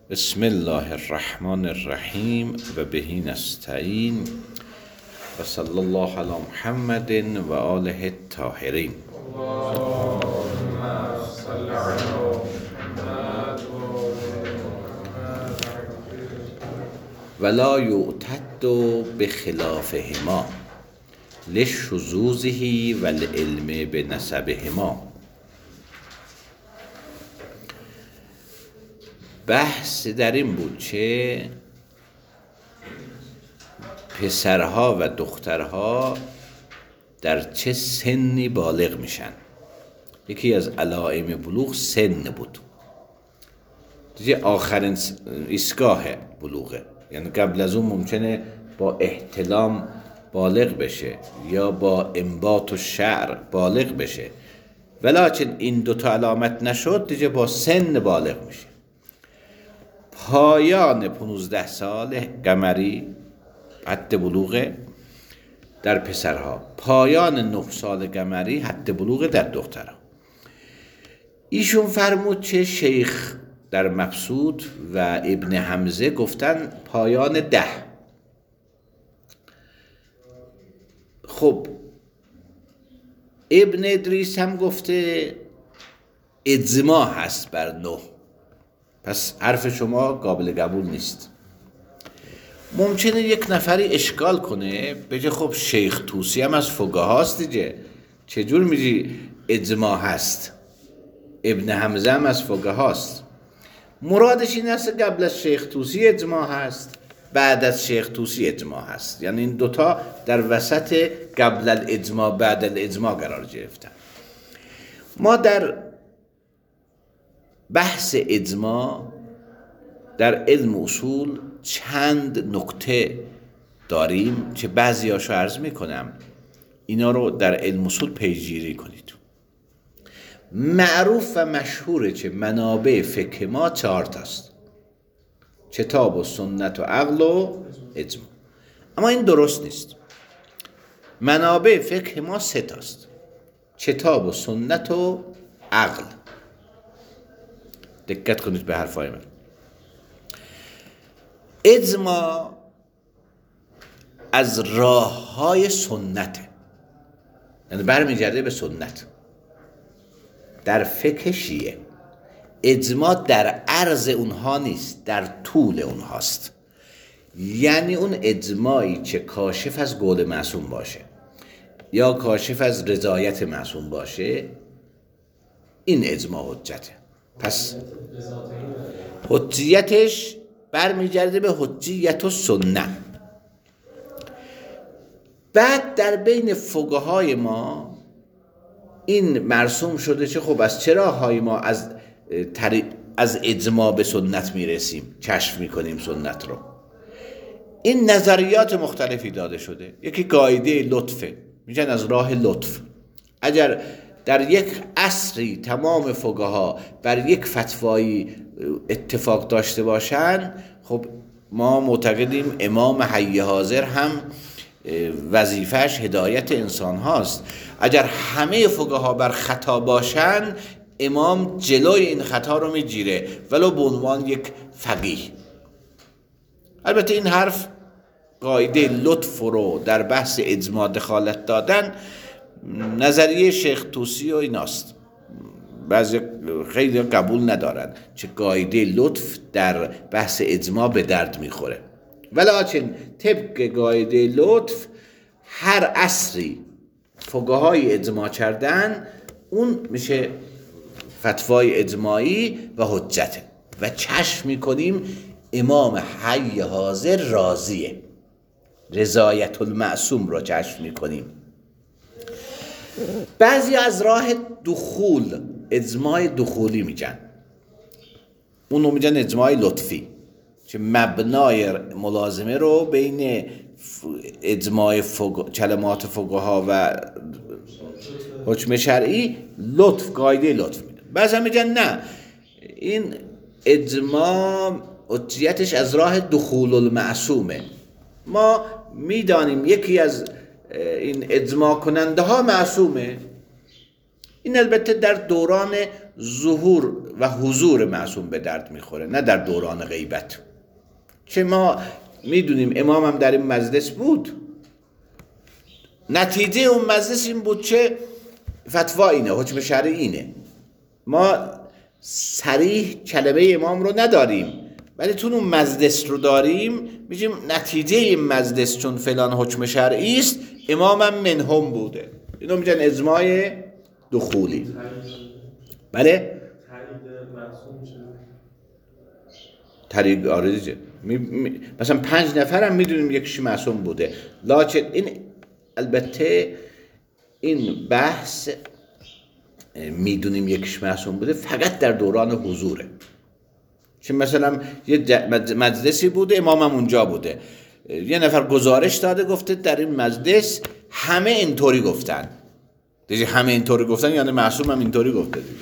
بسم الله الرحمن الرحیم و بهی نستعین و صلی الله علی محمد و آله الطاهرین. ولا یعتد بخلافهما لشذوذه و العلم بنسبهما. بحث در این بود که پسرها و دخترها در چه سنی بالغ میشن. یکی از علائم بلوغ سن بود، دیگه آخرین ایستگاه بلوغه، یعنی قبل از اون ممکنه با احتلام بالغ بشه یا با انبات و شعر بالغ بشه، ولیکن این دوتا علامت نشد دیگه با سن بالغ میشه. پایان 15 سال قمری حد بلوغ در پسرها، پایان 9 سال قمری حد بلوغ در دخترها. ایشون فرمود که شیخ در مبسوط و ابن حمزه گفتن پایان 10. خب ابن ادریس هم گفته اجماع هست بر 9، پس حرف شما قابل قبول نیست. ممکنه یک نفری اشکال کنه بگه خب شیخ طوسی هم از فقهاست دیگه، چجور میگی اجماع هست؟ ابن حمزه هم از فقهاست. مرادش این است قبل از شیخ طوسی اجماع هست، بعد از شیخ طوسی اجماع هست، یعنی این دوتا در وسط قبل الاجماع بعد الاجماع قرار گرفتن. ما در بحث اجماع در علم اصول چند نکته داریم که بعضی هاشو عرض میکنم، اینا رو در علم اصول پیگیری کنید. معروف و مشهوره که منابع فقه ما 4 تاست: کتاب و سنت و عقل و اجماع. اما این درست نیست. منابع فقه ما 3 تاست: کتاب و سنت و عقل. دقت کنید به حرفای من. اجماع از راه‌های سنته، یعنی برمیگرده به سنت. در فقه شیعه اجماع در عرض اونها نیست، در طول اونهاست. یعنی اون اجماعی که کاشف از قول معصوم باشه یا کاشف از رضایت معصوم باشه، این اجماع حجته. پس حجیتش برمیگرده به حجیت و سنت. بعد در بین فقهای ما این مرسوم شده که خب از چه راه‌های ما از اجماع به سنت میرسیم، کشف میکنیم سنت رو. این نظریات مختلفی داده شده. یکی قاعده لطفه، میگن از راه لطف. اگر در یک عصری تمام فقها بر یک فتوایی اتفاق داشته باشن، خب ما معتقدیم امام حی حاضر هم وظیفهش هدایت انسان هاست. اگر همه فقها بر خطا باشن، امام جلوی این خطا رو میگیره ولو به عنوان یک فقیه. البته این حرف قاعده لطف رو در بحث اجماع دخالت دادن نظریه شیخ طوسی و ایناست. بعضی خیلی قبول ندارن چه قاعده لطف در بحث اجماع به درد میخوره، ولیکن طبق قاعده لطف هر عصری فقهای اجماع کردن، اون میشه فتوای اجماعی و حجته و کشف میکنیم امام حی حاضر راضیه، رضایت المعصوم رو کشف میکنیم. بعضی از راه دخول اجماع دخولی میگن، اونو میگن اجماع لطفی، که مبنای ملازمه رو بین اجماع کلمات فقها و حکم شرعی لطف، قاعده لطف میدن. بعضی میگن نه، این اجماع حجیتش از راه دخول المعصومه. ما میدانیم یکی از این اجماع کننده ها معصومه. این البته در دوران ظهور و حضور معصوم به درد میخوره، نه در دوران غیبت. چه ما میدونیم امام هم در این مجلس بود، نتیجه اون مجلس این بود چه فتوا اینه، حکم شرعی اینه. ما صریح کلمه امام رو نداریم ولی تو اون مجلس رو داریم، میگیم نتیجه این مجلس چون فلان حکم شرعی است، امام هم منهم بوده. اینو میگن اجماع دخولی. بله؟ طریق آرزه مثلا 5 نفر هم میدونیم یکیش معصوم بوده، لکن این البته این بحث میدونیم یکیش معصوم بوده فقط در دوران حضوره. چون مثلا یه مجلسی بوده امام هم اونجا بوده، یه نفر گزارش داده گفته در این مجلس همه اینطوری گفتن، دیگه همه اینطوری گفتن یعنی معصوم هم اینطوری گفته دیگه.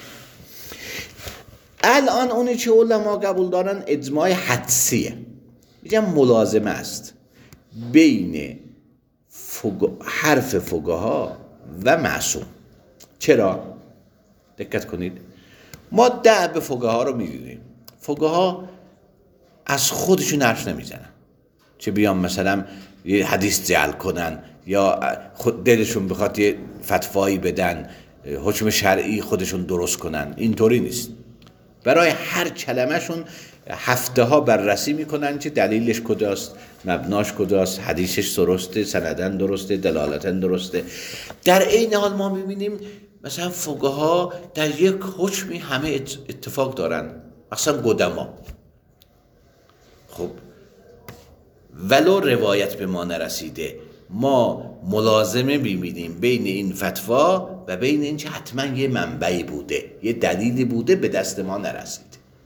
الان اونی که علما قبول دارن اجماع حدسیه، میگم ملازمه است بین حرف فقها و معصوم. چرا؟ دقت کنید، ما دعب فقها رو میدونیم، فقها از خودشون حرف نمیزنن، چه بیان مثلا یه حدیث جعل کنن یا خود دلشون بخواد یه فتوایی بدن، حکم شرعی خودشون درست کنن، اینطوری نیست. برای هر کلمهشون هفته ها بررسی میکنن که دلیلش کجاست، مبناش کجاست، حدیثش درسته، سندن درسته، دلالتن درسته. در این حال ما میبینیم مثلا فقها در یک حکمی همه اتفاق دارن، مثلا قدما. خب ولو روایت به ما نرسیده، ما ملازمه میبینیم بین این فتوا و بین این که حتما یه منبعی بوده، یه دلیلی بوده به دست ما نرسید.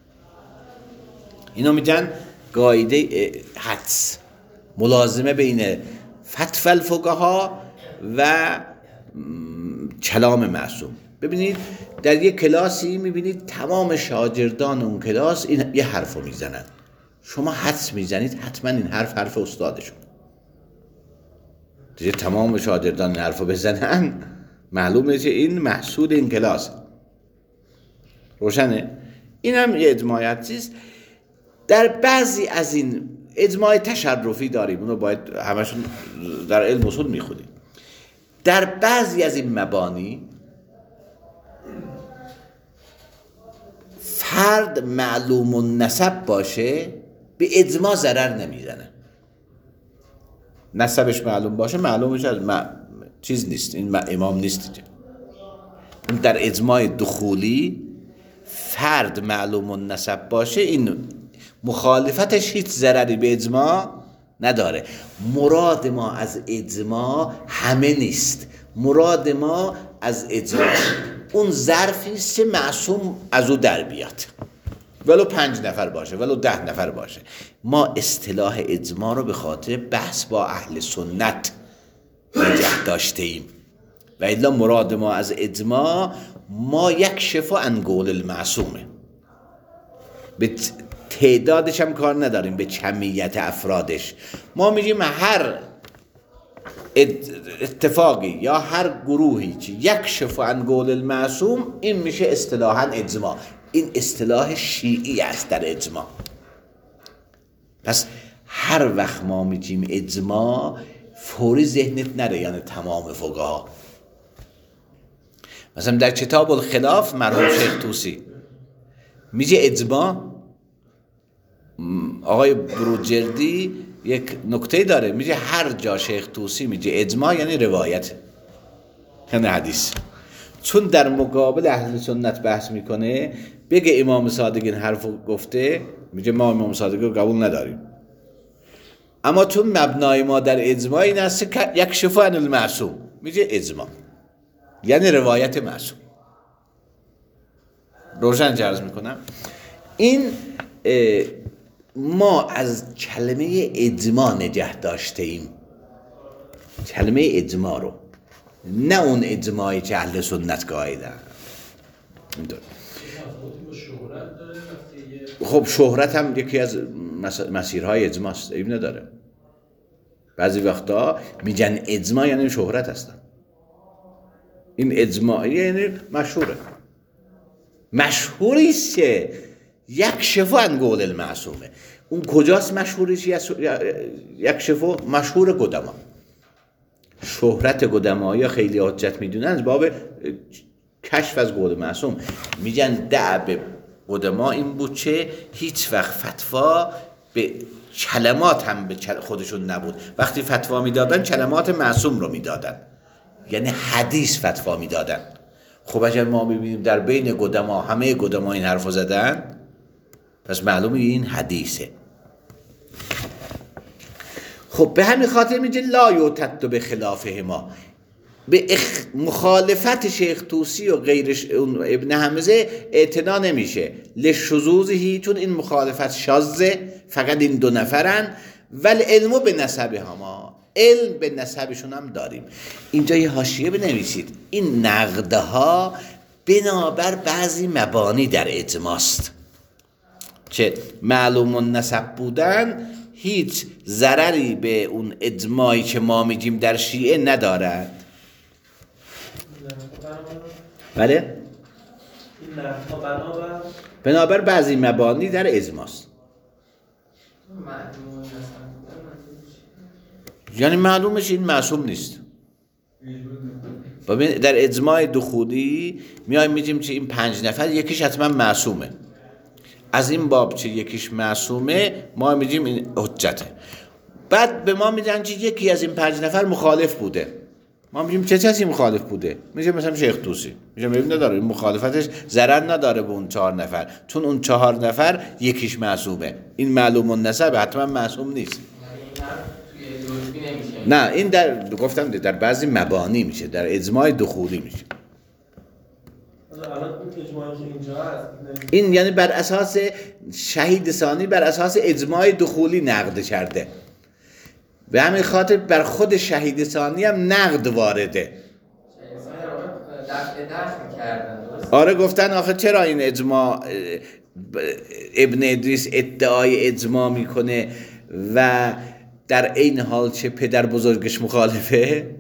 اینو میگن قاعده حدس، ملازمه بین فتوا الفقها و کلام معصوم. ببینید در یک کلاسی میبینید تمام شاگردان اون کلاس این یه حرفو میزنن، شما حدس میزنید حتما این حرف استادشون. دیگه تمام شاگردان این حرفو بزنن معلومه که این محصول این کلاس. روشنه؟ این هم یه اجماع حدسیست. در بعضی از این اجماع تشرفی داریم، اونو باید همشون در علم اصول میخونیم. در بعضی از این مبانی فرد معلوم النسب باشه به اجماع ضرر نمیزنه. نسبش معلوم باشه، معلومش از چیز نیست، این امام نیست. اون در اجماع دخولی فرد معلوم النسب باشه، این مخالفتش هیچ ضرری به اجماع نداره. مراد ما از اجماع همه نیست، مراد ما از اجماع اون ظرفی است که معصوم از او در بیاد، ولو 5 نفر باشه ولو 10 نفر باشه. ما اصطلاح اجماع رو به خاطر بحث با اهل سنت نگه داشته ایم و الا مراد ما از اجماع ما یک شفا عن قول المعصومه. به تعدادش هم کار نداریم، به کمیت افرادش. ما میگیم هر اتفاقی یا هر گروهی که یک شفا عن قول المعصوم، این میشه اصطلاحاً اجماع. این اصطلاح شیعی است در اجماع. پس هر وقت ما میگیم اجماع فوری ذهنت نره یعنی تمام فقها. مثلا در کتاب الخلاف مرحوم شیخ طوسی میگه اجماع، آقای بروجردی یک نکته داره، میگه هر جا شیخ طوسی میگه اجماع یعنی روایت، یعنی حدیث. چون در مقابل اهل سنت بحث میکنه، بگه امام صادق این حرف گفته، میگه ما امام صادق رو قبول نداریم. اما چون مبنای ما در اجماع این است که یک شفا عن المعصوم، میگه اجماع یعنی روایت معصوم. روشن عرض میکنم. این ما از کلمه اجماع نگه داشته ایم، کلمه اجماع رو، نه اون اجماعی که اهل سنت قائلن. خب شهرت هم یکی از مسیرهای اجماع است، عیب نداره. بعضی وقتا میگن اجماع یعنی شهرت هستن. این اجماع یعنی مشهوره، مشهوری است که یکشف عن قول المعصومه. اون کجاست مشهوریش؟ یکشف مشهور قدما، شهرت قدما یا خیلی حجت میدونن باب کشف از قول معصوم. میگن دعب قدما این بود که هیچ وقت فتوا به کلمات هم به خودشون نبود. وقتی فتوا میدادن کلمات معصوم رو میدادن، یعنی حدیث فتوا میدادن. خب اگر ما ببینیم در بین قدما همه قدما این حرفو زدن، پس معلومه این حدیثه. خب به همین خاطر میگه لا یعتد به خلافهما، به مخالفت شیخ طوسی و غیرش ابن حمزه اعتنا نمیشه. لشذوذه، چون این مخالفت شاذه، فقط این دو نفرن. ول علم به نسبهما، علم به نسبشون هم داریم. اینجا یه حاشیه بنویسید، این نقدها بنابر بعضی مبانی در اجماست که معلوم النسب بودن هیچ ضرری به اون اجماعی که ما میگیم در شیعه ندارد. بله؟ بنابر بعضی مبانی در اجماست. یعنی معلومش این معصوم نیست. در اجماع دخولی میایم میگیم که این 5 نفر یکیش حتما معصومه. از این باب که یکیش معصومه ما میگیم این حجته. بعد به ما میگن که یکی از این 5 نفر مخالف بوده. ما میگیم چه کسی مخالف بوده؟ میگه مثلا شیخ طوسی. میگم ببین نداره، این مخالفتش ضرر نداره به اون 4 نفر، چون اون 4 نفر یکیش معصومه. این معلوم النسب حتما معصوم نیست. نه این در گفتم در بعضی مبانی میشه، در اجماع دخولی میشه. این یعنی بر اساس شهید ثانی، بر اساس اجماع دخولی نقد کرده. به همین خاطر بر خود شهید ثانی هم نقد وارده. آره گفتن آخه چرا این اجماع ابن ادریس ادعای اجماع میکنه و در این حال چه پدر بزرگش مخالفه؟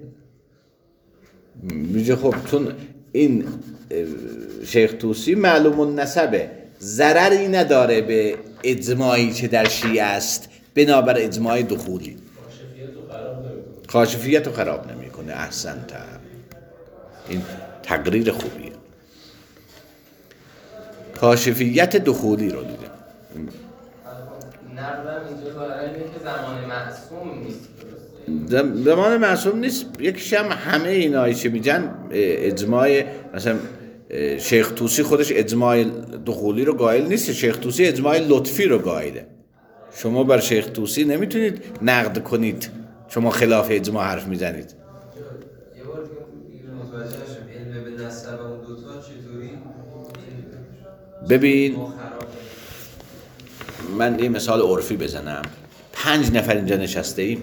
میگه خب چون این شیخ طوسی معلوم النسبه، ضرری نداره به اجماعی که در شیعه است، بنابر اجماع دخولی کاشفیت رو خراب نمیکنه. احسنت، این تقریر خوبیه. کاشفیت دخولی رو دیده. نردم اینجا ظاهرا اینه که زمان معصوم نیست. زمان معصوم نیست. یکیش هم همه اینایی که میگن اجماع، مثلا شیخ طوسی خودش اجماع دخولی رو قائل نیست. شیخ طوسی اجماع لطفی رو قائله. شما بر شیخ طوسی نمیتونید نقد کنید، شما خلاف اجماع حرف میزنید. یه بار متوجه شدم علم به نسب اون دوتا چطوری؟ ببین من یه مثال عرفی بزنم. 5 نفر اینجا نشسته ایم،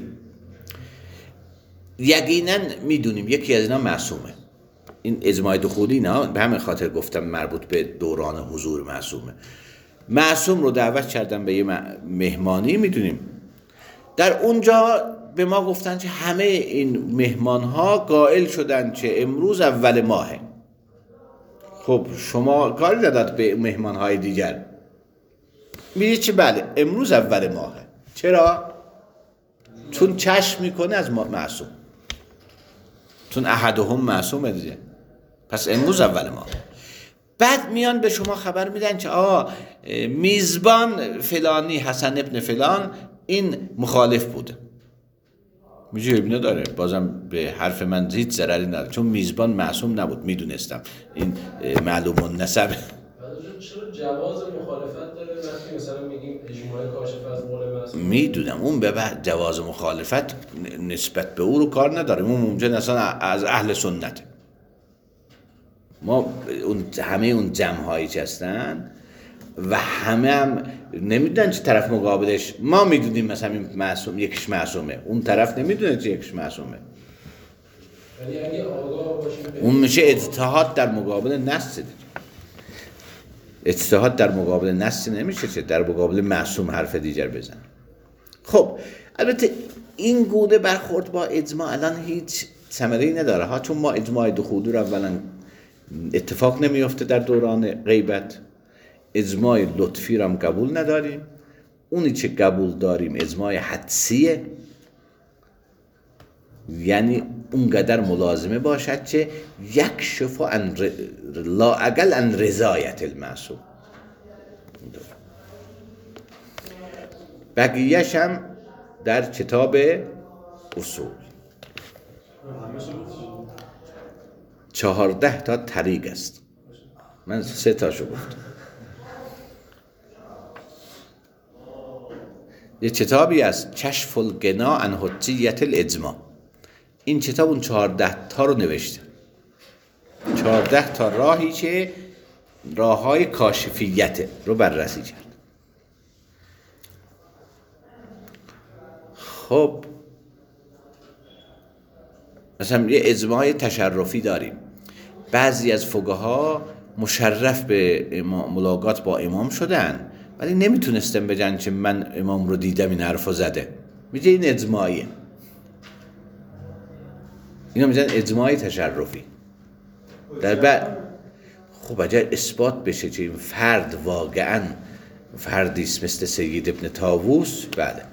یقینا میدونیم یکی از اینا معصومه. این اجماع دخولی نه، به همین خاطر گفتم مربوط به دوران حضور معصومه. معصوم رو دعوت کردن به یه مهمانی، میدونیم در اونجا به ما گفتن که همه این مهمان ها قائل شدن که امروز اول ماهه. خب شما کاری نداد به مهمان های دیگر، میگه چه بله امروز اول ماهه. چرا؟ چون چشم میکنه از معصوم، چون احدهم معصومه دیگه، پس امروز اول ماهه. بعد میان به شما خبر میدن که میزبان فلانی حسن ابن فلان این مخالف بوده. میگه ابن داره، بازم به حرف من هیچ ضرری نداره، چون میزبان معصوم نبود، میدونستم این معلوم النسبه. چرا جواز مخالفت داره وقتی مثلا میگیم اجماع کاشف از قول معصوم؟ میدونم اون به بعد جواز مخالفت نسبت به او رو کار نداره، اون ممکن اصلا از اهل سنته. ما همه اون جمع‌هایی که هستن و همه هم نمیدونن چه طرف مقابلش، ما میدونیم مثلا این معصوم یکیش معصومه، اون طرف نمیدونه چه یکیش معصومه. ولی اگه آگاه باشیم اون میشه اجتهاد در مقابل نص دیگه. اجتهاد در مقابل نص نمیشه که در مقابل معصوم حرف دیگر بزن. خب البته این گونه برخورد با اجماع الان هیچ ثمره‌ای نداره ها، چون ما اجماع دخولی رو اولا اتفاق نمیفته در دوران غیبت. اجماع لطفی رو هم قبول نداریم. اونی چه قبول داریم اجماع حدسیه، یعنی اونقدر ملازمه باشد که یکشف عن لا اقل عن رضایت المعصوم. بقیه‌ش هم در کتاب اصول 14 تا طریق است. من 3 تاشو گفتم. یه کتابی از کشف الغنا عن حجیت الاجماع. این کتاب اون 14 تا رو نوشته. 14 تا راهی که راههای کاشفیت رو بررسی کرد. خب مثلا یه اجماع تشرفی داریم. بعضی از فقها مشرف به ملاقات با امام شدن ولی نمیتونستم بگن که من امام رو دیدم این حرفو زده. میگه این اجماعیه. اینا میگن اجماع تشرفی. در بعد خب اگر اثبات بشه که این فرد واقعا فردی است مثل سید ابن طاووس، بله.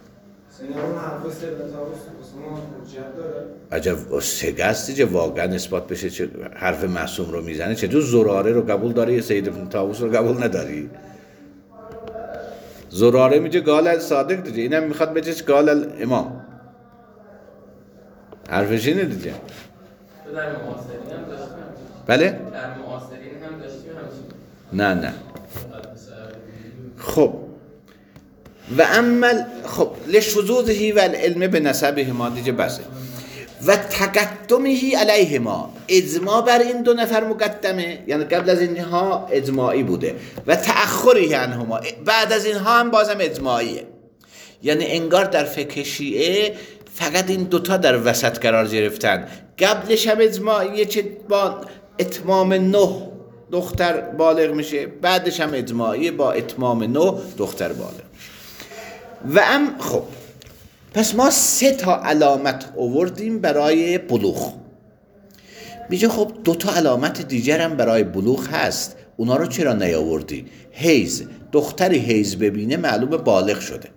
عجب سگه هستی که واقعا اثبات بشه چه حرف معصوم رو میزنه. چطور زراره رو قبول داری یا سید ابن طاووس رو قبول نداری؟ زراره میگه قال صادق دیگه، اینم میخواد بگه قال الامام. حرفش اینه دیگه. در معاصرین هم داشتیم. بله؟ در معاصرین هم داشتیم همچین. نه خب و عمل خب لشذوذه و العلم به نسبه ما دیگه بسه و تقدمه علیهما، اجماع بر این 2 نفر مقدمه، یعنی قبل از اینها اجماعی بوده، و تأخره عنهما، بعد از اینها هم بازم اجماعیه. یعنی انگار در فقه شیعه فقط این 2 تا در وسط قرار گرفتن. قبلش هم اجماعیه که با اتمام 9 دختر بالغ میشه، بعدش هم اجماعیه با اتمام 9 دختر بالغ میشه. و خب پس ما 3 تا علامت آوردیم برای بلوغ. میگه خب 2 تا علامت دیگر هم برای بلوغ هست، اونا رو چرا نیاوردی؟ حیض. دختری حیض ببینه معلوم بالغ شده.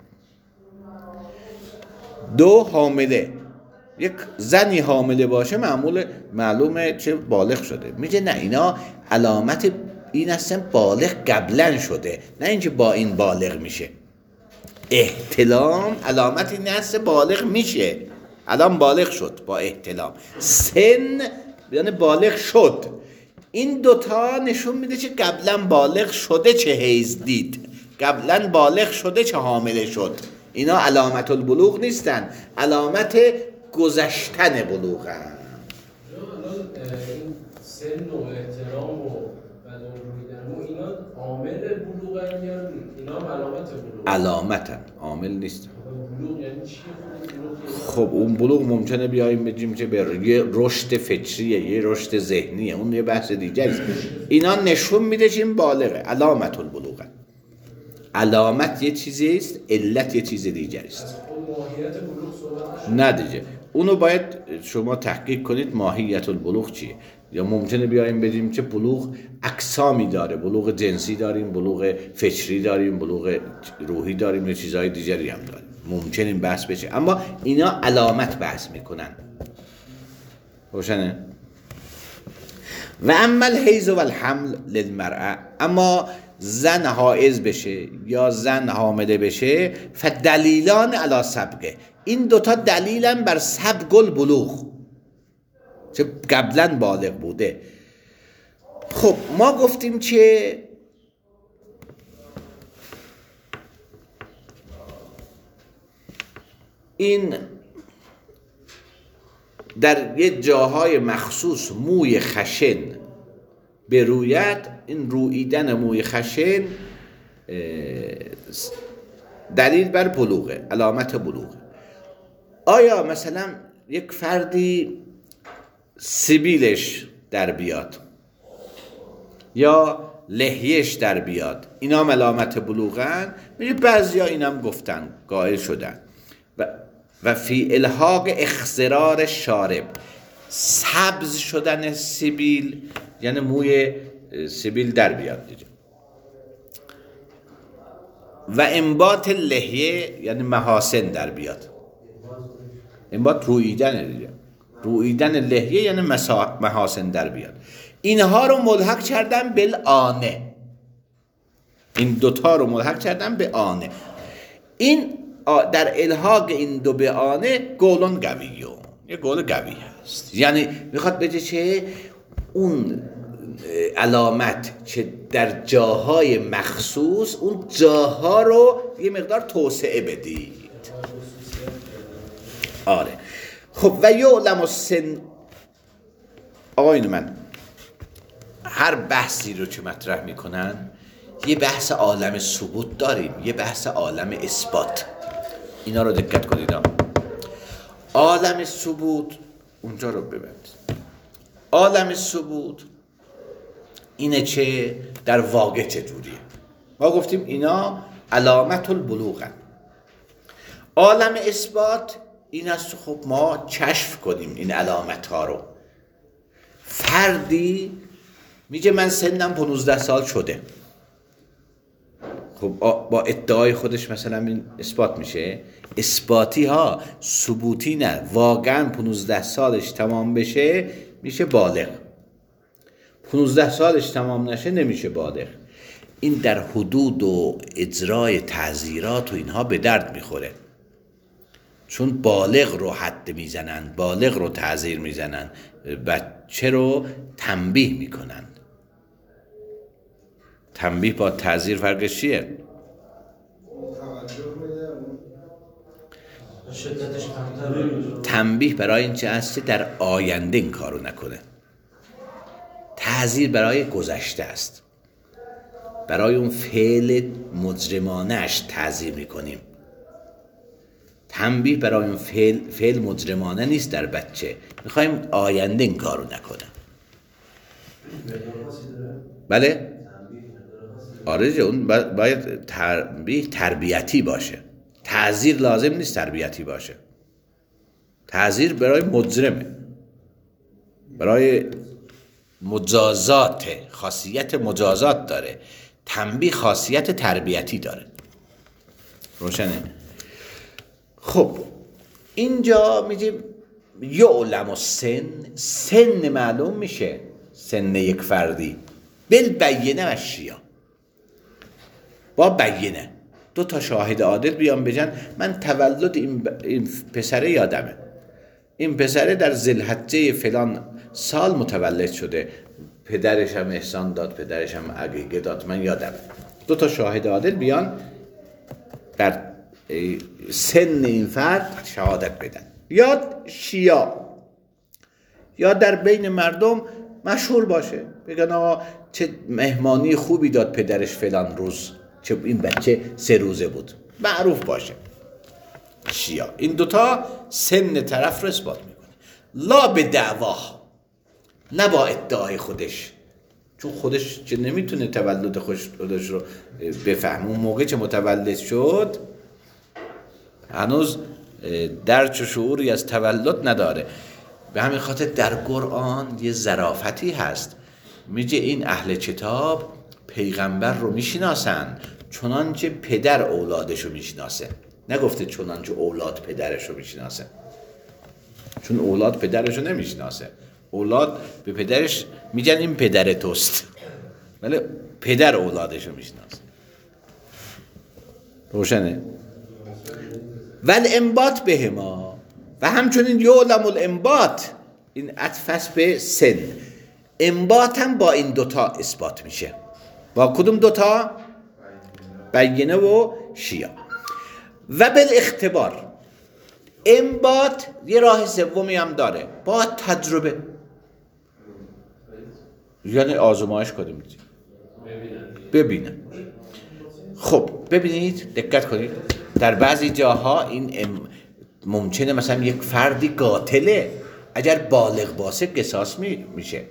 2 حامله، یک زنی حامله باشه معلومه چه بالغ شده. میگه نه، اینا علامت این هستن بالغ قبلا شده، نه اینکه با این بالغ میشه. احتلام علامت این هست بالغ میشه، الان بالغ شد با احتلام. سن یعنی بالغ شد. این 2 تا نشون میده که قبلا بالغ شده چه حیض دید، قبلا بالغ شده چه حامله شد. اینا علامت البلوغ نیستن، علامت گذشتن بلوغ هم. این سن و احترام و بدن رویدن اینا عامل بلوغ هم یا اینا علامت بلوغ؟ علامتن، عامل نیستن. بلوغ یعنی چی؟ خب اون بلوغ ممکنه بیاییم بگیم که یه رشد فکریه، یه رشد ذهنیه، اون یه بحث دیگه است. اینا نشون میده که این بالغه، علامت البلوغه. علامت یه چیزی است، علت یه چیز دیگری است. ماهیت بلوغ صحبت نه دیگه، اونو باید شما تحقیق کنید ماهیت البلوغ چیه. یا ممکنه بیایم بگیم که بلوغ اقسامی داره، بلوغ جنسی داریم، بلوغ فکری داریم، بلوغ روحی داریم، یه چیزهای دیگری هم داریم. ممکنه این بحث بشه، اما اینا علامت بحث میکنن. روشنه؟ و اما الحیض و الحمل للمرأه، اما زن حائض بشه یا زن حامله بشه، فدلیلان علی سبقه، این 2 تا دلیلن بر سبق البلوغ، چه قبلا بالغ بوده. خب ما گفتیم که این در یه جاهای مخصوص موی خشن بروید، این رویدن موی خشن دلیل بر بلوغه، علامت بلوغه. آیا مثلا یک فردی سبیلش در بیاد یا لحیهش در بیاد، اینا هم علامت بلوغن؟ میگه بعضیا اینم گفتن، قائل شدن. و فی الحاق اخضرار شارب، سبز شدن سیبیل یعنی موی سیبیل در بیاد دیگه. و انبات لحیه یعنی محاسن در بیاد. انبات روییدن دیگه. روییدن لحیه یعنی محاسن در بیاد. اینها رو ملحق کردن بالآنه. این دوتا رو ملحق کردن به آنه. این در الحاق این دو به آنه گولون گویو، یه گول گوی هست. یعنی میخواد بگه چه اون علامت که در جاهای مخصوص اون جاها رو یه مقدار توسعه بدید. آره. خب و یعلم السن. آقایون من هر بحثی رو که مطرح میکنن یه بحث عالم ثبوت داریم، یه بحث عالم اثبات. اینا رو دقت کنید. عالم ثبوت اونجا رو ببند. عالم ثبوت اینه چه در واقع چجوریه. ما گفتیم اینا علامت البلوغن. عالم اثبات این است خب ما کشف کنیم این علامت ها رو. فردی میگه من سنم 15 سال شده، خب با ادعای خودش مثلا این اثبات میشه. اثباتی ها، ثبوتی نه. واقعا 15 سالش تمام بشه میشه بالغ، 15 سالش تمام نشه نمیشه بالغ. این در حدود و اجرای تعزیرات و اینها به درد میخوره، چون بالغ رو حد میزنن، بالغ رو تعزیر میزنن، بچه رو تنبیه میکنن. تنبیه با تعزیر فرقش چیه؟ تنبیه برای این چه است که در آینده این کارو نکنه. تعزیر برای گذشته است، برای اون فعل مجرمانه اش تعزیر میکنیم. تنبیه برای اون فعل مجرمانه نیست در بچه، میخوایم آینده این کارو نکنه. بله؟ آره، اون باید تنبیه تربیتی باشه. تعزیر لازم نیست تربیتی باشه. تعزیر برای مجرمه، برای مجازات، خاصیت مجازات داره. تنبیه خاصیت تربیتی داره. روشنه؟ خب اینجا میگیم یعلم السن، سن معلوم میشه، سن یک فردی بالبینه و شیعه، با بینه. 2 شاهد عادل بیان بگن من تولد این پسره یادمه، این پسره در ذوالحجه فلان سال متولد شده، پدرش هم احسان داد، پدرش هم عقیقه داد، من یادمه. 2 شاهد عادل بیان در سن این فرد شهادت بدن. یا شیعه، یا در بین مردم مشهور باشه، بگن آقا چه مهمانی خوبی داد پدرش فلان روز، چه این بچه 3 روزه بود، معروف باشه. شیعه این 2 سن طرف رو اثبات میکنه. لا به دعوا، نه با ادعای خودش، چون خودش چه نمیتونه تولد خودش رو بفهمه. اون موقع که متولد شد هنوز درک و شعوری از تولد نداره. به همین خاطر در قرآن یه ظرافتی هست، میگه این اهل کتاب پیغمبر رو میشناسن چنانچه پدر اولادش رو میشناسه. نگفته چنانچه اولاد پدرش رو میشناسه، چون اولاد پدرش رو نمیشناسه. اولاد به پدرش میگن این پدر توست، ولی پدر اولادش رو میشناسه. روشنه؟ ول انبات به ما، و همچنین یعلم الانبات، این عطف به سن. انبات هم با این 2 اثبات میشه. با کدوم 2؟ بینه و شیعه. و بالاختبار، انبات یه راه سومی هم داره، با تجربه، یعنی آزمایش کنیم ببینن. خب ببینید، دقت کنید، در بعضی جاها این ممکنه مثلا یک فردی قاتله، اگر بالغ باشه قصاص میشه.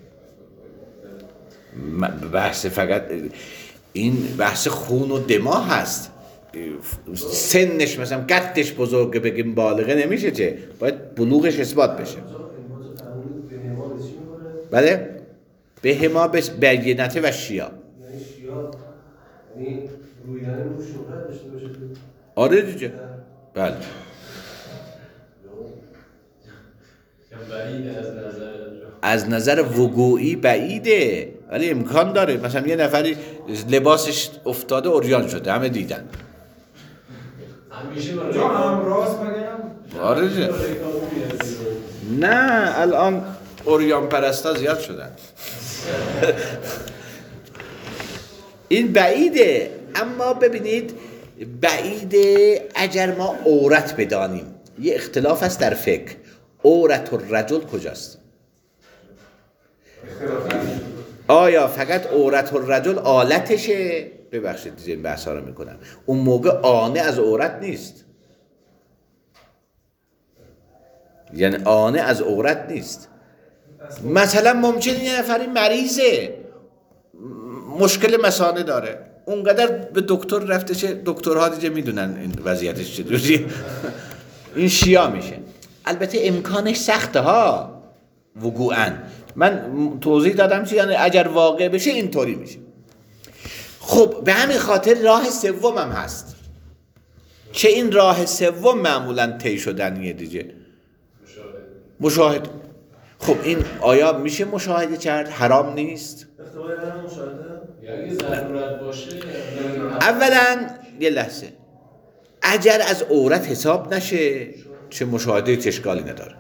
بحث فقط این بحث خون و دماغ هست. سنش مثلا قدش بزرگه بگیم بالغه نمیشه، چه باید بلوغش اثبات بشه. بله به ما بینته و شیا. یعنی شیا یعنی رویدن رو شهرت داشته باشه. آره دیگه. بله بعید از نظر از نظر وقوعی بعیده ولی امکان داره. مثلا یه نفری لباسش افتاده عریان شده همه دیدن. همیشه جا هم راست بگم آره دیگه. نه الان عریان پرستا زیاد شدن. این بعیده. اما ببینید بعیده اگر ما عورت بدانیم. یه اختلاف هست در فقه. عورت الرجل کجاست؟ آیا فقط عورت الرجل آلتشه؟ ببخشید دیگه این بحثا رو میکنم. اون موقع آنه از عورت نیست. یعنی آنه از عورت نیست. مثلا ممکنه یه نفری مریضه مشکل مثانه داره اونقدر به دکتر رفته چه دکترها دیگه میدونن این وضعیتش چجوریه. این شیا میشه. البته امکانش سخته ها وقوعاً. من توضیح دادم چی یعنی اگر واقع بشه اینطوری میشه. خب به همین خاطر راه سوم هم هست که این راه سوم معمولاً طی شدنیه دیگه. مشاهده. خب این آیا میشه مشاهده کرد؟ حرام نیست؟ اختبار هم مشاهده یعنی ضرورت باشه. اولا یه لحظه اگر از عورت حساب نشه چه مشاهده اشکالی نداره.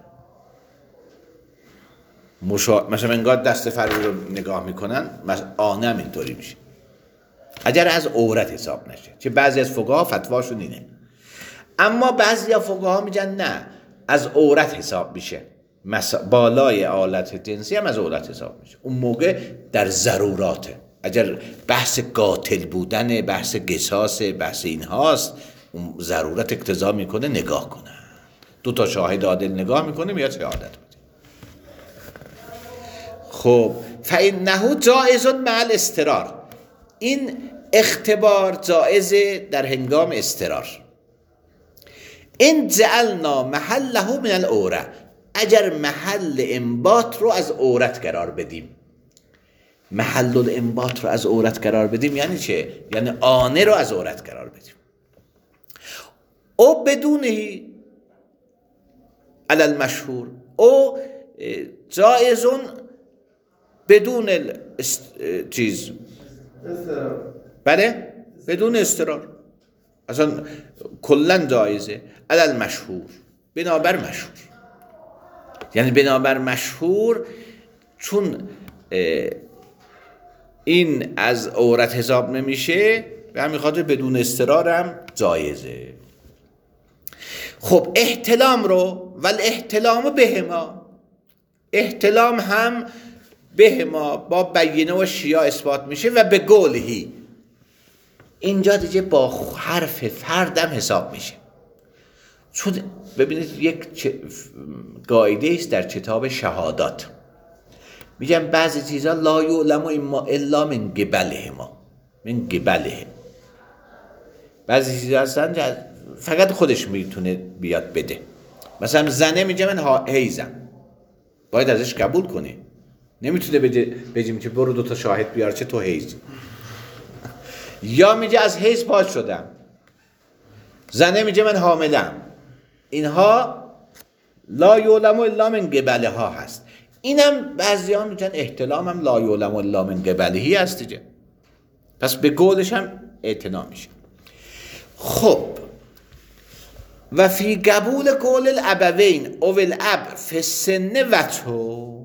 مثلا انگار دست فرقی رو نگاه میکنن آنم اینطوری میشه اگر از عورت حساب نشه. چه بعضی از فقها فتواشون اینه. اما بعضی از فقها میگن نه از عورت حساب میشه. بالای آلت جنسی هم از عورت حساب میشه. اون موقع در ضروراته. اگر بحث قاتل بودن بحث قصاص بحث این هاست اون ضرورت اقتضا میکنه نگاه کنه. 2 شاهد عادل نگاه میکنه میاد شهادت بده. خب فإنه جائز مع الاضطرار. این اختبار جائزه در هنگام اضطرار. ان جعلنا محله من العوره. اگر محل انبات رو از عورت قرار بدیم. محل الانبات رو از عورت قرار بدیم یعنی چه؟ یعنی آنه رو از عورت قرار بدیم. او بدونه علی المشهور او جائزون بدون چیز بله بدون اضطرار اصلا کلن جایزه علی المشهور بنابر مشهور. یعنی بنابر مشهور چون این از عورت حساب نمیشه به همین خاطر بدون اضطرار هم جایزه. خب احتلام رو والاحتلام بهما. احتلام هم بهما با بینه و شیا اثبات میشه و به قولهی. اینجا دیگه با حرف فردم حساب میشه. چون ببینید یک قاعده است در کتاب شهادات میگن بعضی چیزا لا یعلم الا من قبلهما من قبله. بعضی چیزا هستن فقط خودش میتونه بیاد بده. مثلا زنه میگه من حیزم باید ازش قبول کنی. نمیتونه بگیم که برو 2 شاهد بیار چه تو حیز. یا میگه از حیز پاک شدم. زنه میگه من حاملم. اینها لا یعلم الا من قبله ها هست. اینم بعضی‌ها میگن احتلام هم لا یعلم الا من قبلهی هست دیگه. پس به قولش هم اعتنا میشه. خب و فی قبول قول الابوین او الاب فی السن وجهه.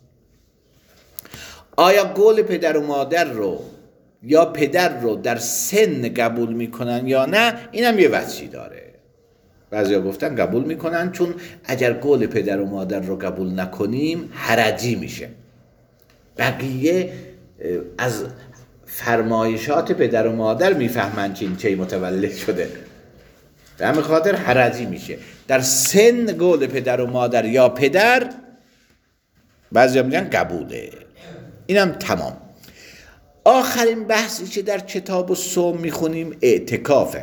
آیا قول پدر و مادر رو یا پدر رو در سن قبول میکنن یا نه اینم یه وجهی داره. بعضیا گفتن قبول میکنن چون اگر قول پدر و مادر رو قبول نکنیم حرجی میشه. بقیه از فرمایشات پدر و مادر میفهمن چه متولد شده. به همین خاطر حرجی میشه. در سن قول پدر و مادر یا پدر بعضیا میگن قبوله. اینم تمام. آخرین بحثی که در کتاب الصوم میخونیم اعتکافه.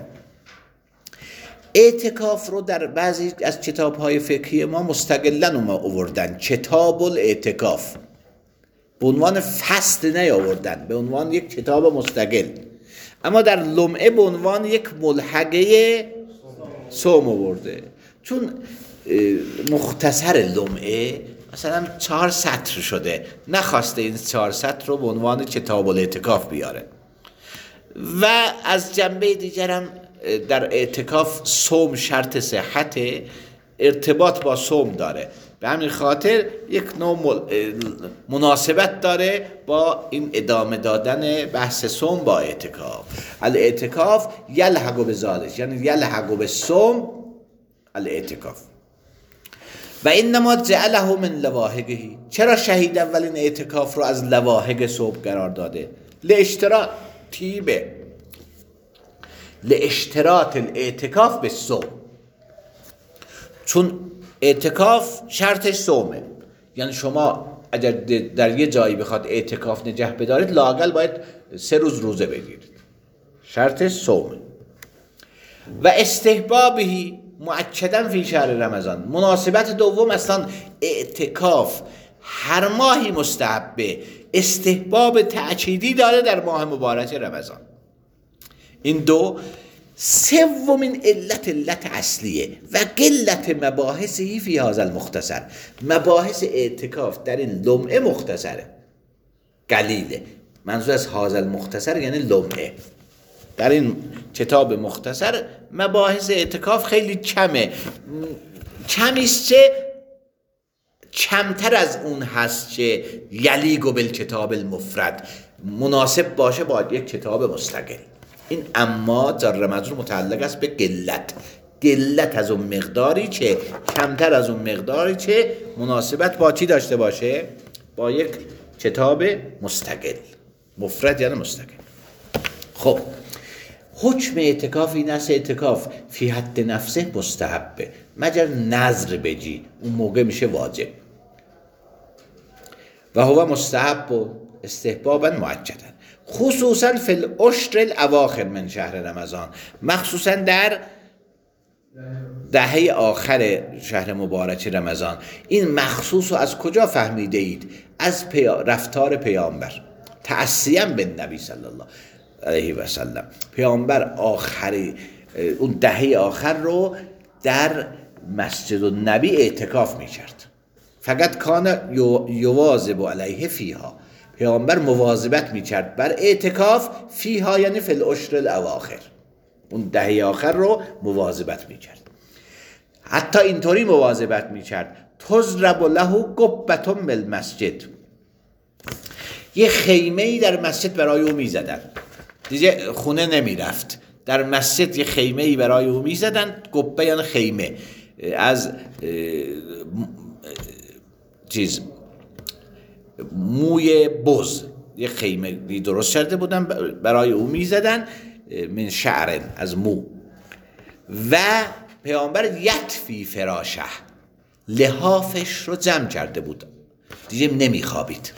اعتکاف رو در بعضی از کتاب‌های فقهی ما مستقلاً آوردن. کتاب الاعتکاف به عنوان فصل نیاوردن، به عنوان یک کتاب مستقل، اما در لمعه به عنوان یک ملحقه صوم آورده. چون مختصر لمعه مثلا 4 سطر شده، نخواسته این 4 سطر رو به عنوان کتاب الاعتکاف بیاره. و از جنبه دیگرم در اعتکاف صوم شرط صحت، ارتباط با صوم داره، به همین خاطر یک نوع مناسبت داره با این ادامه دادن بحث صوم با اعتکاف. الاعتکاف یلحق بذالک، یعنی یلحق بالصوم الاعتکاف. و انما جعله من لواحقه، چرا شهید اولین اعتکاف رو از لواحق صوم قرار داده؟ لاشتراط الاعتکاف به صوم، چون اعتکاف شرطش صومه. یعنی شما اگر در یه جایی بخواد اعتکاف نگه بدارید لااقل باید 3 روز روزه بگیرید، شرطش صومه. و استحبابی مؤکداً فی شهر رمضان، مناسبت دوم اصلا اعتکاف هر ماهی مستحبه، استحباب تأکیدی داره در ماه مبارک رمضان. این دو. سومین علت اصلیه و قلت مباحثی فی هذا المختصر، مباحث اعتکاف در این لمعه مختصره، قلیله. منظور از هذا المختصر یعنی لمعه. در این کتاب مختصر مباحث اعتکاف خیلی کمه، کمیست چه کمتر از اون هست که یلیق بالکتاب المفرد، مناسب باشه با یک کتاب مستقل. این اما جر مجرور متعلق است به قلت از اون مقداری که کمتر از اون مقداری که مناسبت با چی داشته باشه؟ با یک کتاب مستقل. مفرد یعنی مستقل. خب حکم اعتکاف این است اعتکاف فی حد نفسه مستحبه، مگر نذر بجی اون موقع میشه واجب. و هو مستحب و استحبابا مؤکدا، خصوصا فی العشر الاواخر من شهر رمضان، مخصوصا در دهه آخر شهر مبارک رمضان. این مخصوص رو از کجا فهمیده اید؟ از رفتار پیامبر، تأسیاً به نبی صلی الله علیه و سلم. پیامبر آخری اون دهه آخر رو در مسجد النبی اعتکاف میکرد. فقط کان یواظب علیه فیها، پیامبر مواظبت میکرد بر اعتکاف فیها، یعنی فی العشر الاواخر، اون دهه آخر رو مواظبت میکرد. حتی اینطوری مواظبت میکرد تضرب له قبة بالمسجد، یه خیمه‌ای در مسجد برای او میزدن، دیگه خونه نمیرفت، در مسجد یه خیمه‌ای برای او میزدن. قبه یعنی خیمه، از موی بز یه خیمه درست کرده بودن برای او میزدن، من شعر، از مو. و پیامبر یطفی فراشه، لحافش رو جمع کرده بود، دیگه نمیخوابید.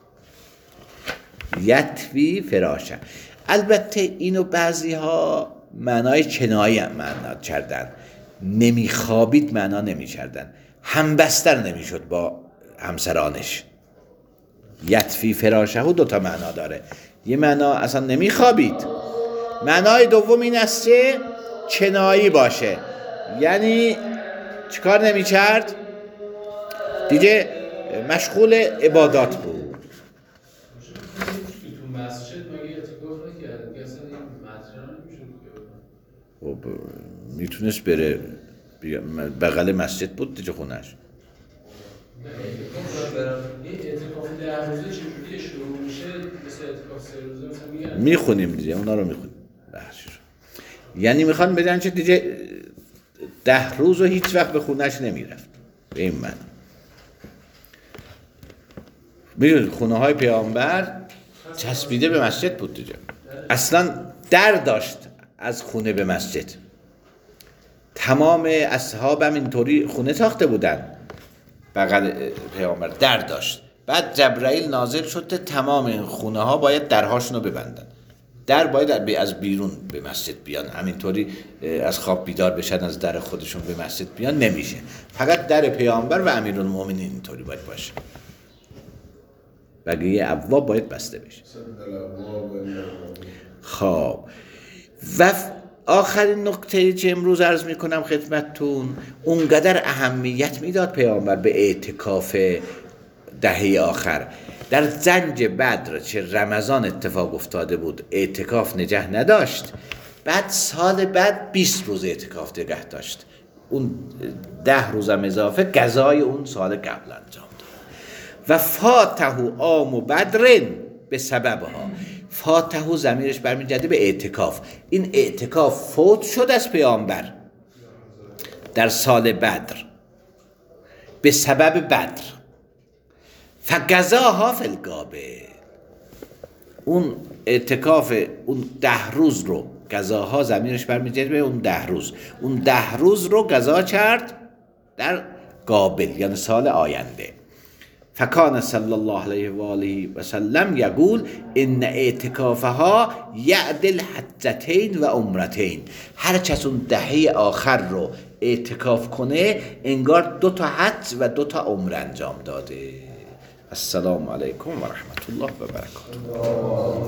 یطفی فراشه. البته اینو بعضی ها معنای کنایه معنا کردن، نمیخوابید معنا نمیکردن، همبستر نمیشد با همسرانش. یطفی فراشه دو تا معنا داره، یه معنا اصلا نمیخوابید، معنای دوم این است که کنایی باشه، یعنی چیکار نمیکرد؟ دیگه مشغول عبادات بود. تو مسجد مگه اعتکاف نکرد؟ که اصلا این مطرح نمیشد. خب میتونست بره بغل مسجد بود دیگه خونش. این اعتکاف 10 روزه چجوری شروع میشه؟ مثل اعتکاف 3 روزه مثلا میگن میخونیم دیگه، اونا رو میخونیم بحثش. یعنی میخوان بگن که دیگه 10 روز و هیچ وقت به خونش نمیرفت، به این معنی. میدونید خونه های پیامبر چسبیده به مسجد بود دیگه، اصلا در داشت از خونه به مسجد. تمام اصحاب هم اینطوری خونه ساخته بودن بغل پیامبر، در داشت. بعد جبرائیل نازل شد تمام این خونه ها باید درهاشون رو ببندن، در باید از بیرون به مسجد بیان، همینطوری از خواب بیدار بشن از در خودشون به مسجد بیان نمیشه، فقط در پیامبر و امیرالمومنین اینطوری باید باشه. بقیه ابواب باید بسته بشه. خب و آخرین نکته که امروز عرض میکنم خدمتتون، اونقدر اهمیت میداد پیامبر به اعتکاف دهه آخر. در زنج بدر چه رمضان اتفاق افتاده بود اعتکاف نگه نداشت، بعد سال بعد 20 روز اعتکاف نگه داشت، اون 10 روزم اضافه قضای اون سال قبل انجام داد. و فاتحو عام بدرن به سببها، فاتحو ضمیرش برمیگرده به اعتکاف. این اعتکاف فوت شد از پیامبر در سال بدر به سبب بدر، فقضاها فی القابل. اون اعتکاف اون 10 روز رو، قضاها ضمیرش برمیگرده به اون 10 روز، اون 10 روز رو قضا کرد در قابل یعنی سال آینده. فکان صلی الله علیه و آله و سلم یقول ان اعتکافها یعدل حجتین و عمرتین. هر کس اون دهه آخر رو اعتکاف کنه انگار 2 تا حج و 2 تا عمره انجام داده. السلام علیکم و رحمت الله و برکاته.